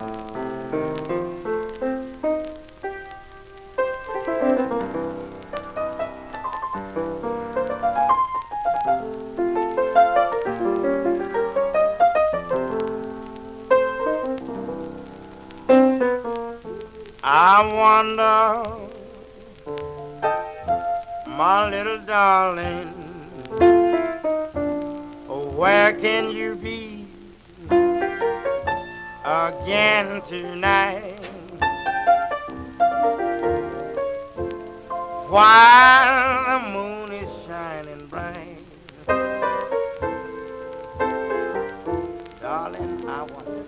I wonder, my little darling, where can you be again tonight? While the moon is shining bright, darling, I wonder.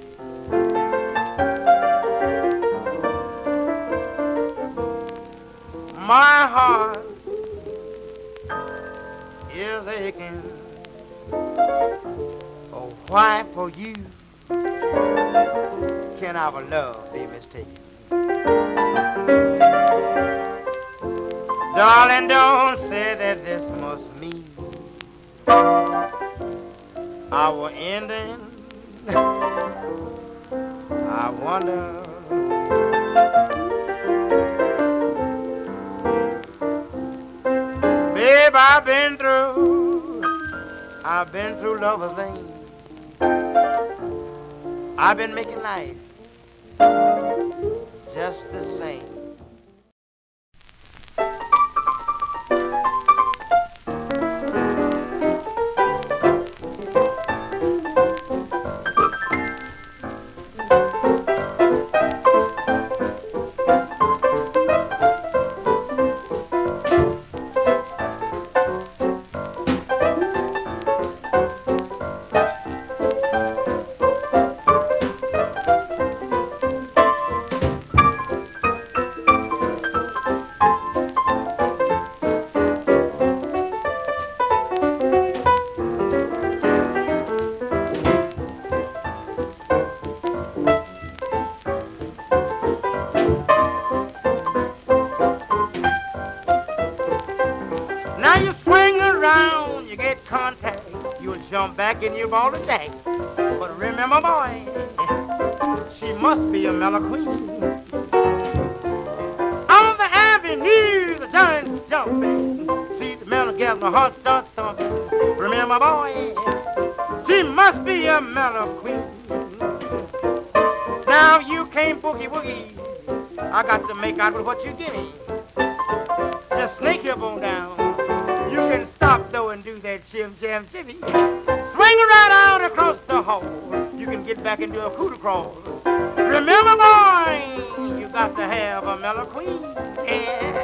My heart is aching, oh, why for you can our love be mistaken? Darling, don't say that this must mean our ending. I wonder. Babe, I've been through Lover's Lane. I've been making life just the same. Now you swing around, you get contact, you'll jump back and you'll ball attack. But remember, boy, she must be a mellow queen. On the avenue, the giant's jumping. See the mellow gal, my heart starts thumping. Remember, boy, she must be a mellow queen. Now you can't boogie-woogie, I got to make out with what you give me. Just snake your bone down. You can stop though and do that shimmy. Swing right out across the hall. You can get back into a cooter crawl. Remember, boy, you got to have a mellow queen. Yeah.